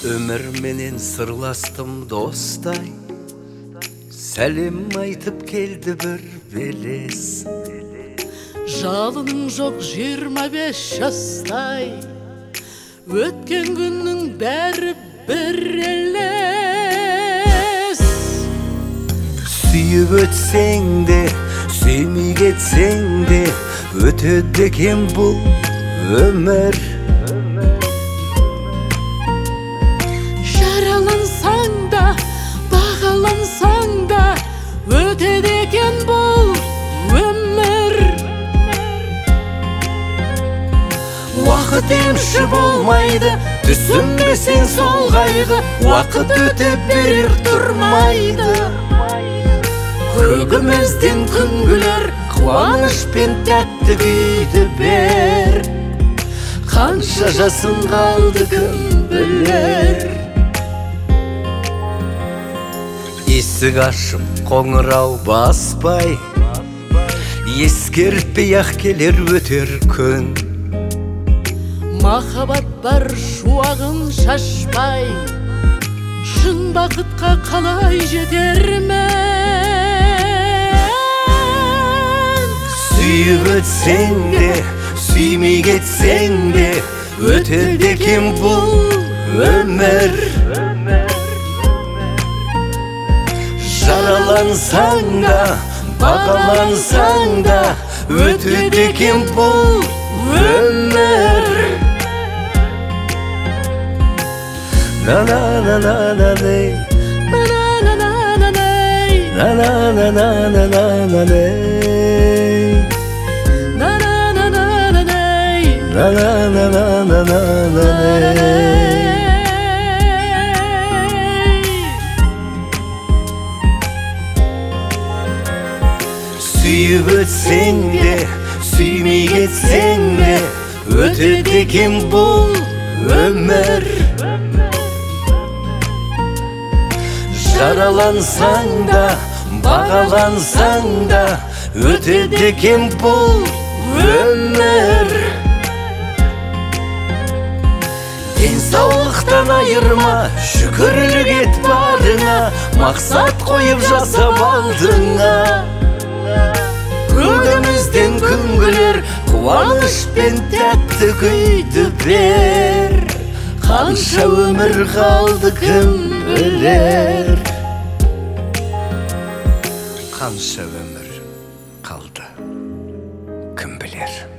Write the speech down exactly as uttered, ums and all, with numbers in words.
Өмір менен сырластым достай, сәлем айтып келді бір белес. Жалының жоқ жиырма беш жастай, өткен күннің бәрі бір елес. Сүйіп өтсең де, сүймей кетсең де, өтеді екен бұл өмір. Жаралансаң да, бағалансаң да, өтеді екен бұл өмір. Уақыт емші болмайды, түсінбесең сол қайғы, уақыт өтіп берер тұрмайды. Көгімізден күн күлер, қуаныш пен тәтті күйді бер. Қанша жасың қалды кім білер. Есік ашып қоңырау баспай, ескертпей ақ келер өтер күн. Махаббат бар шуағын шашпай, шын бақытқа қалай жетермін? Сүйіп өтсең де, сүймей кетсең де, өтеді екен бұл өмір. Жаралансаң да, бағалансаң да, өтеді екен бұл өмір. На-на-на-на-на-ней, На-на-на-на-на-ней, на-на-на-на-на-на-ней, на-на-на-на-на-ней, на-на-на-на-на-на-ней. Сүйіп өтсең де, сүймей кетсең де, өтеді екен бұл өмір. Жаралансаң да, бағалансаң да, өтеді екен бұл өмір. Денсаулықтан айырма, шүкірлік ет барыңа, мақсат қойып жасап алдыңа. Көгімізден күн күлер, қуаныш пен тәтті күйді бер. Қанша өмір қалды кім білер. Қанша өмір қалды кім білер.